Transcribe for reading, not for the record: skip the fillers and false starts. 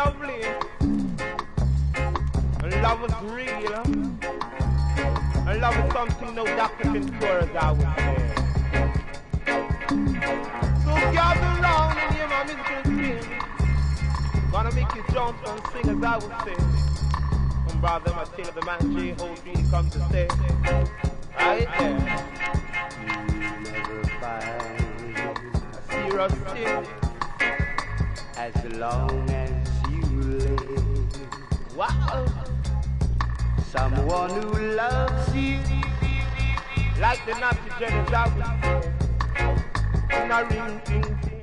lovely. And love is real. And love is something no doctor can cure, as I would say. So gather round and hear my musical scene. Gonna make you jump and sing, as I would say. From brother, my tale of the man J.O.D. come to say. Right there. You never find a serious thing as long as you live. Wow. Someone who loves you like the Nazi generals, I would say. In a ring,